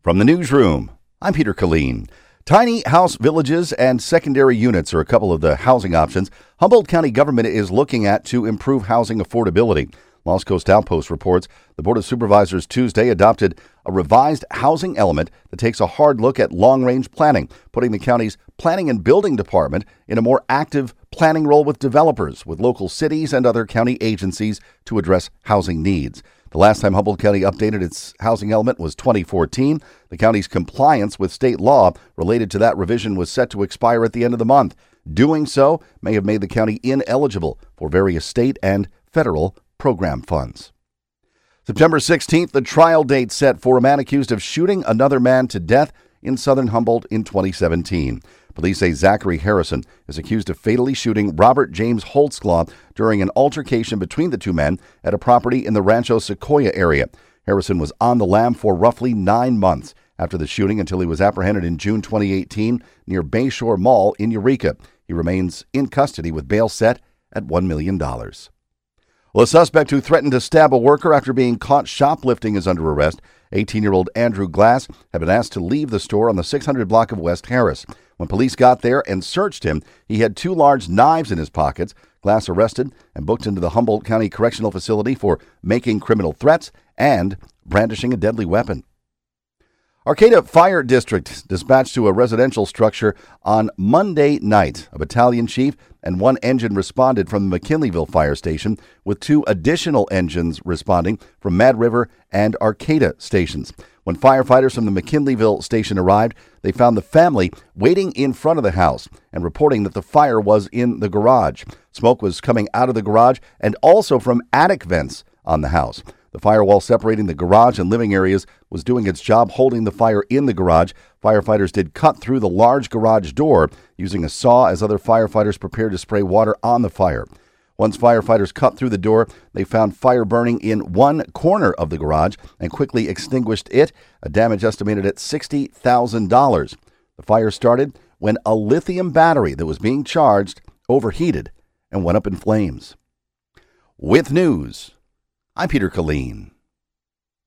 From the newsroom, I'm Peter Killeen. Tiny house villages and secondary units are a couple of the housing options Humboldt County government is looking at to improve housing affordability. Lost Coast Outpost reports the Board of Supervisors Tuesday adopted a revised housing element that takes a hard look at long-range planning, putting the county's planning and building department in a more active planning role with developers, with local cities and other county agencies to address housing needs. The last time Humboldt County updated its housing element was 2014. The county's compliance with state law related to that revision was set to expire at the end of the month. Doing so may have made the county ineligible for various state and federal program funds. September 16th, the trial date set for a man accused of shooting another man to death in southern Humboldt in 2017. Police say Zachary Harrison is accused of fatally shooting Robert James Holtzclaw during an altercation between the two men at a property in the Rancho Sequoia area. Harrison was on the lam for roughly 9 months after the shooting until he was apprehended in June 2018 near Bayshore Mall in Eureka. He remains in custody with bail set at $1 million. Well, a suspect who threatened to stab a worker after being caught shoplifting is under arrest. 18-year-old Andrew Glass had been asked to leave the store on the 600 block of West Harris. When police got there and searched him, he had 2 large knives in his pockets. Glass arrested and booked into the Humboldt County Correctional Facility for making criminal threats and brandishing a deadly weapon. Arcata Fire District dispatched to a residential structure on Monday night. A battalion chief and 1 engine responded from the McKinleyville Fire Station, with 2 additional engines responding from Mad River and Arcata stations. When firefighters from the McKinleyville station arrived, they found the family waiting in front of the house and reporting that the fire was in the garage. Smoke was coming out of the garage and also from attic vents on the house. The firewall separating the garage and living areas was doing its job holding the fire in the garage. Firefighters did cut through the large garage door using a saw as other firefighters prepared to spray water on the fire. Once firefighters cut through the door, they found fire burning in one corner of the garage and quickly extinguished it, a damage estimated at $60,000. The fire started when a lithium battery that was being charged overheated and went up in flames. With news, I'm Peter Killeen.